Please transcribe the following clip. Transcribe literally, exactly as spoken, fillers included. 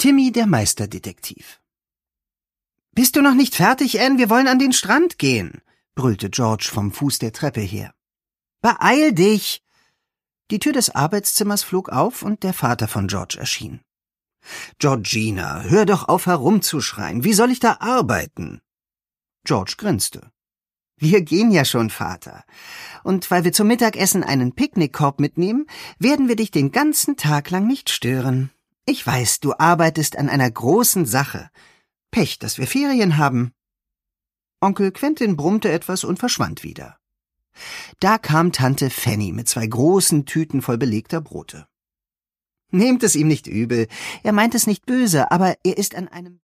Timmy, der Meisterdetektiv. »Bist du noch nicht fertig, Anne? Wir wollen an den Strand gehen«, brüllte George vom Fuß der Treppe her. »Beeil dich!« Die Tür des Arbeitszimmers flog auf und der Vater von George erschien. »Georgina, hör doch auf herumzuschreien. Wie soll ich da arbeiten?« George grinste. »Wir gehen ja schon, Vater. Und weil wir zum Mittagessen einen Picknickkorb mitnehmen, werden wir dich den ganzen Tag lang nicht stören. Ich weiß, du arbeitest an einer großen Sache. Pech, dass wir Ferien haben.« Onkel Quentin brummte etwas und verschwand wieder. Da kam Tante Fanny mit zwei großen Tüten voll belegter Brote. »Nehmt es ihm nicht übel. Er meint es nicht böse, aber er ist an einem